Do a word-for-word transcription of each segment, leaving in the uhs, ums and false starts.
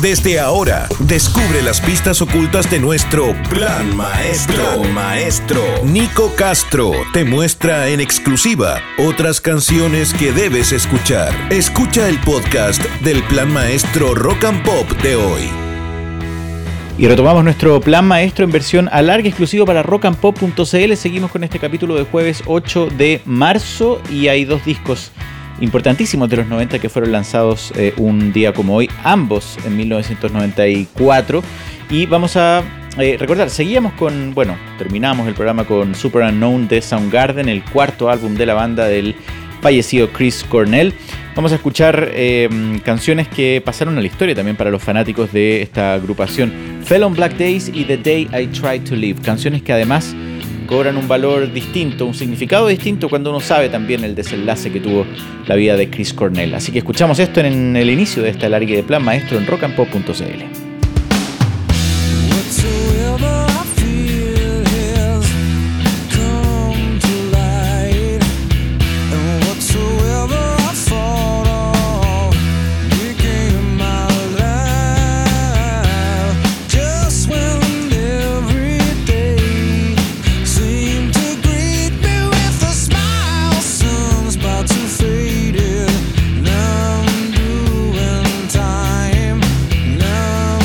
Desde ahora, descubre las pistas ocultas de nuestro Plan Maestro. Plan Maestro. Nico Castro te muestra en exclusiva otras canciones que debes escuchar. Escucha el podcast del Plan Maestro Rock and Pop de hoy. Y retomamos nuestro Plan Maestro en versión alargue exclusivo para rock and pop punto c l. Seguimos con este capítulo de jueves ocho de marzo y hay dos discos importantísimos de los noventa que fueron lanzados eh, un día como hoy, ambos en mil novecientos noventa y cuatro. Y vamos a eh, recordar, seguíamos con, bueno, terminamos el programa con Super Unknown de Soundgarden, el cuarto álbum de la banda del fallecido Chris Cornell. Vamos a escuchar eh, canciones que pasaron a la historia también para los fanáticos de esta agrupación. Fell on Black Days y The Day I Tried to Live, canciones que además cobran un valor distinto, un significado distinto cuando uno sabe también el desenlace que tuvo la vida de Chris Cornell. Así que escuchamos esto en el inicio de esta alargue de Plan Maestro en rock and pop punto c l. Now I'm doing time. Now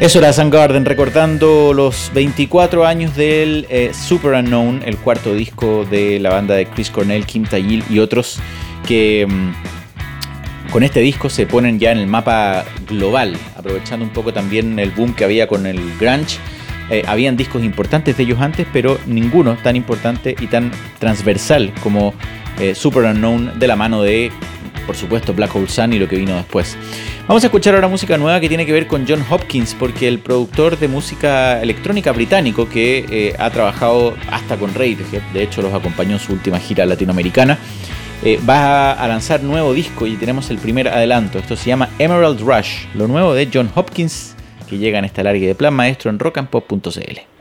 Eso era Soundgarden, recordando los veinticuatro años del eh, Superunknown, el cuarto disco de la banda de Chris Cornell, Kim Thayil y otros que mmm, con este disco se ponen ya en el mapa global, aprovechando un poco también el boom que había con el grunge. Eh, habían discos importantes de ellos antes, pero ninguno tan importante y tan transversal como eh, Superunknown, de la mano de, por supuesto, Black Hole Sun y lo que vino después. Vamos a escuchar ahora música nueva que tiene que ver con Jon Hopkins, porque el productor de música electrónica británico que eh, ha trabajado hasta con Radiohead, de hecho los acompañó en su última gira latinoamericana, eh, va a lanzar nuevo disco y tenemos el primer adelanto. Esto se llama Emerald Rush, lo nuevo de Jon Hopkins, que llega en esta larga de Plan Maestro en rock and pop punto c l.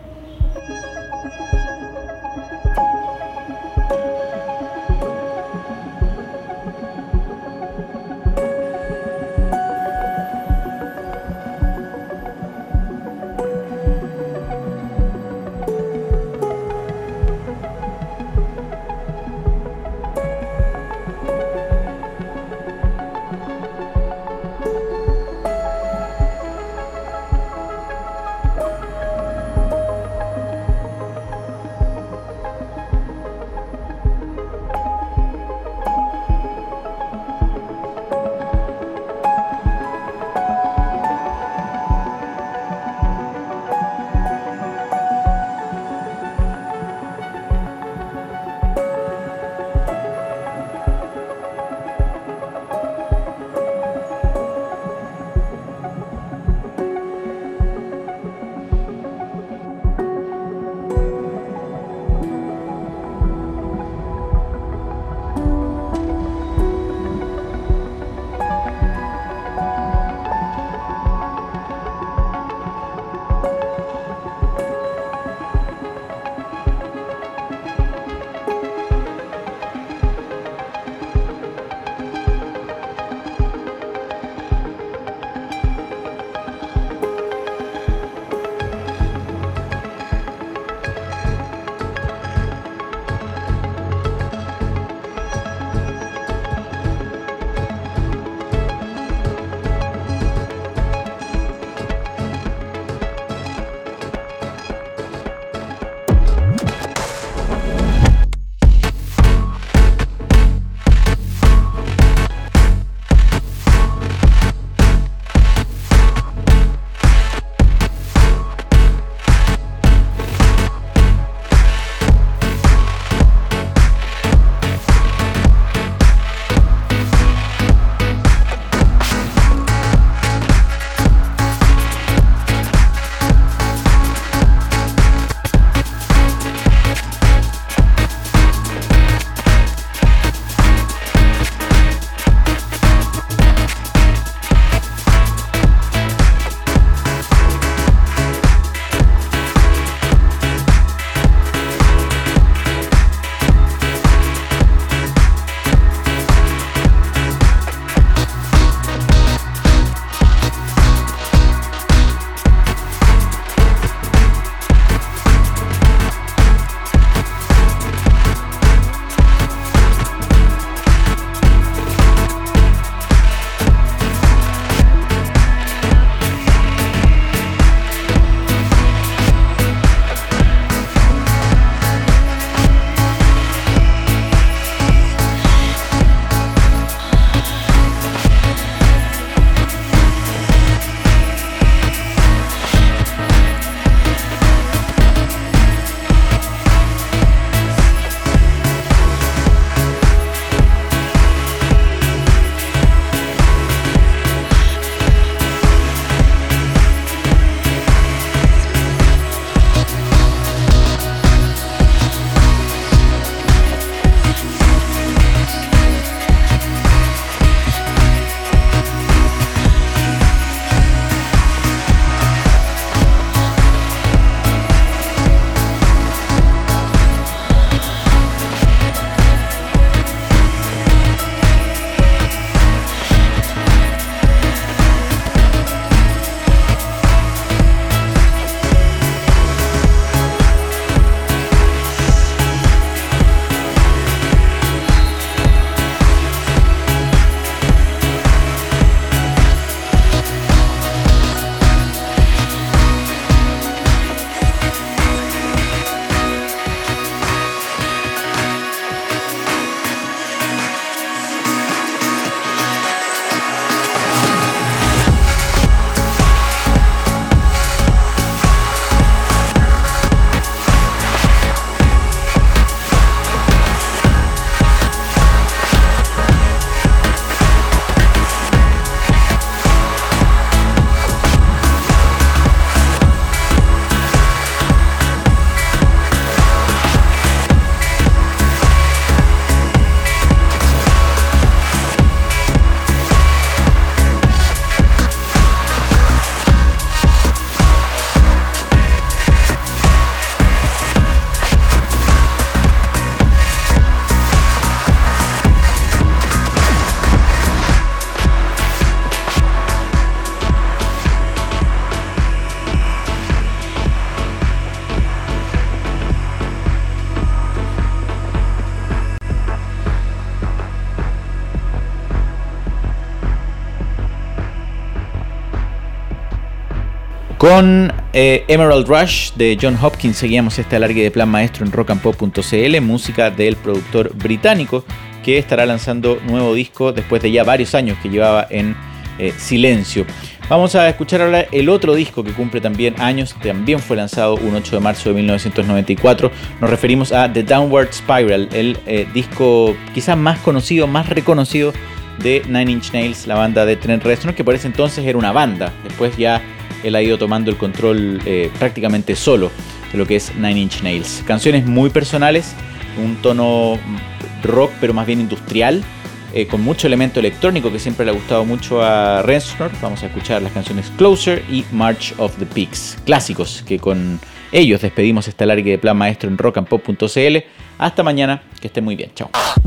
Con eh, Emerald Rush de John Hopkins seguíamos este alargue de Plan Maestro en rock and pop punto c l, música del productor británico que estará lanzando nuevo disco después de ya varios años que llevaba en eh, silencio. Vamos a escuchar ahora el otro disco que cumple también años, también fue lanzado un ocho de marzo de mil novecientos noventa y cuatro. Nos referimos a The Downward Spiral, el eh, disco quizás más conocido, más reconocido de Nine Inch Nails, la banda de Trent Reznor, que por ese entonces era una banda. Después ya él ha ido tomando el control eh, prácticamente solo de lo que es Nine Inch Nails. Canciones muy personales, un tono rock pero más bien industrial, eh, con mucho elemento electrónico que siempre le ha gustado mucho a Reznor. Vamos a escuchar las canciones Closer y March of the Pigs, clásicos que con ellos despedimos este alargue de Plan Maestro en rock and pop punto c l. Hasta mañana, que estén muy bien, chao.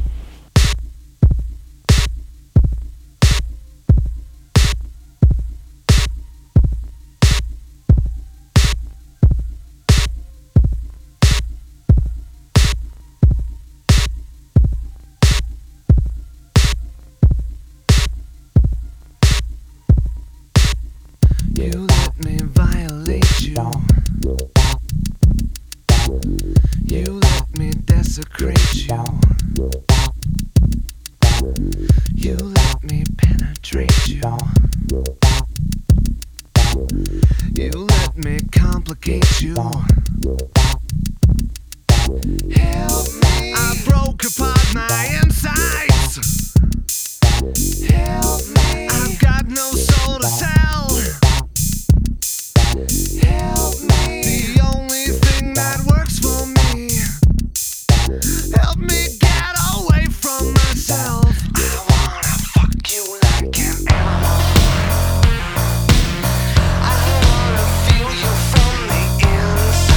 You let me violate you. You let me desecrate you. You let me penetrate you. You let me complicate you. Help me. I broke apart my insides. Help me. I've got no soul to tell. Help me. The only thing that works for me. Help me get away from myself. I wanna fuck you like an animal. I wanna feel you from the inside.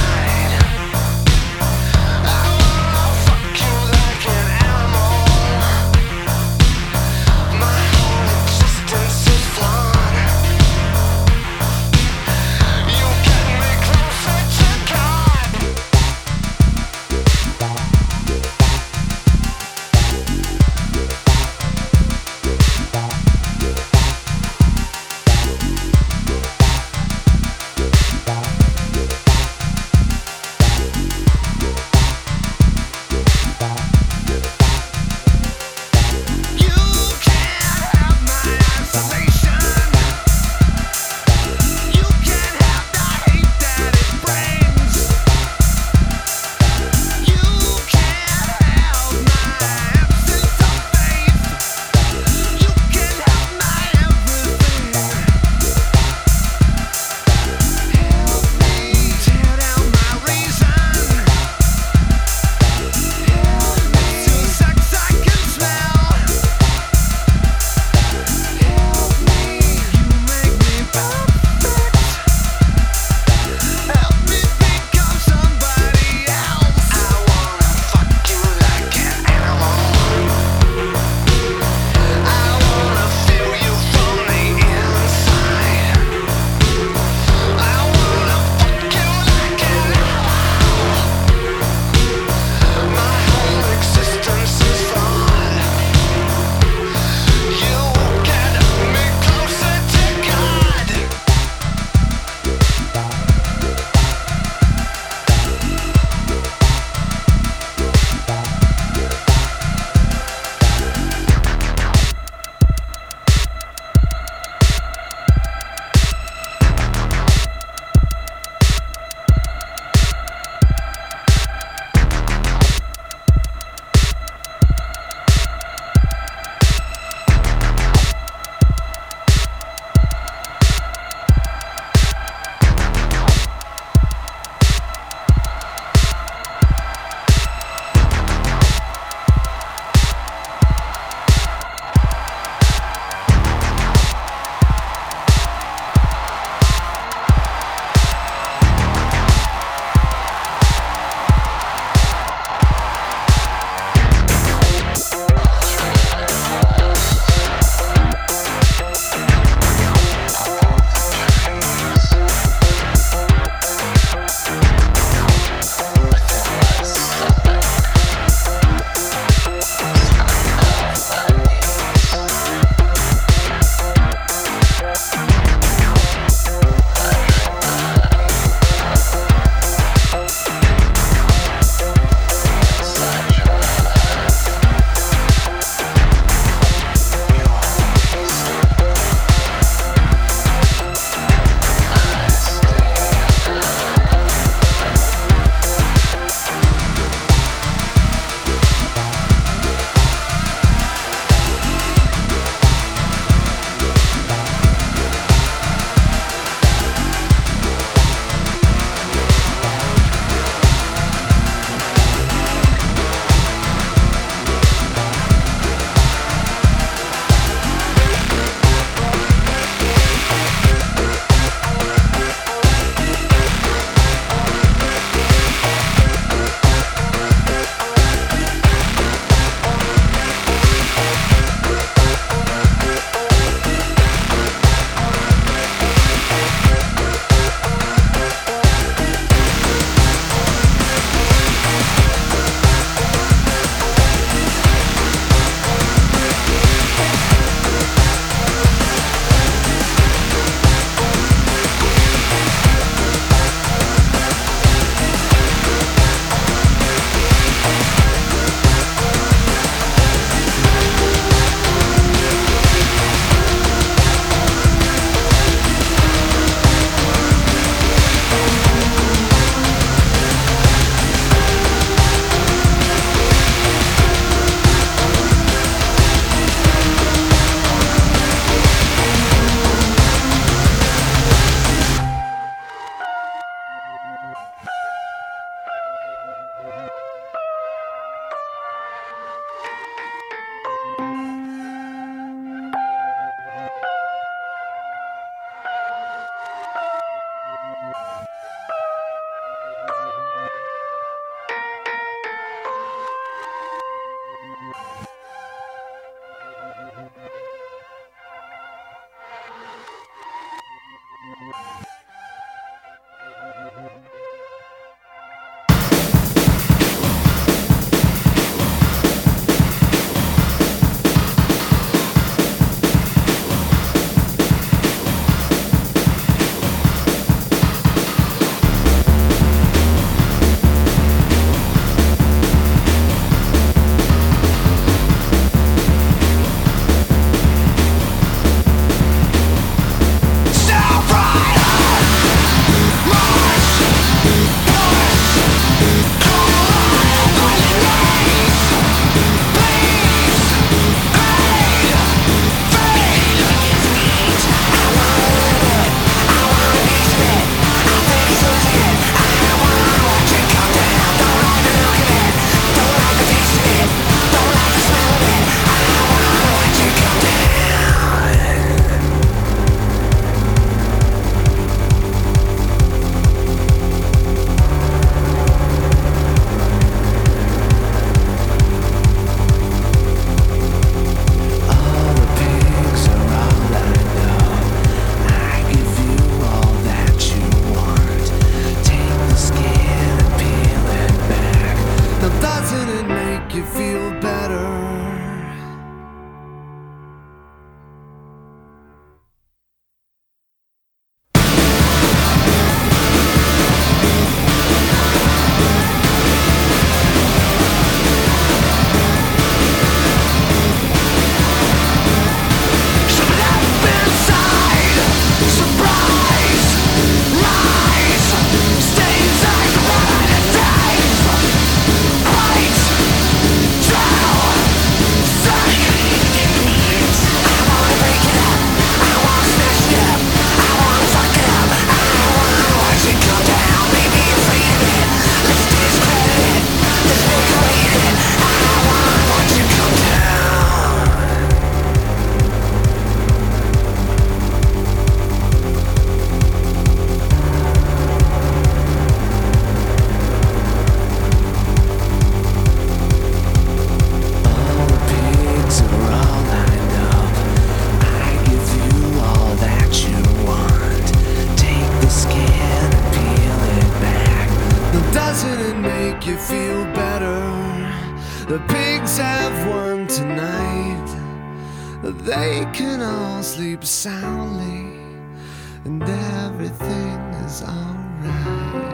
feel better. The pigs have won tonight. They can all sleep soundly, and everything is alright.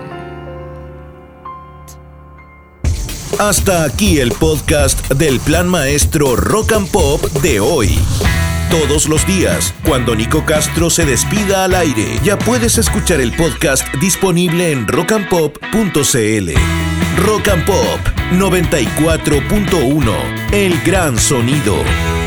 Hasta aquí el podcast del Plan Maestro Rock and Pop de hoy. Todos los días, cuando Nico Castro se despida al aire, ya puedes escuchar el podcast disponible en rock and pop punto c l. Rock and Pop noventa y cuatro punto uno, el gran sonido.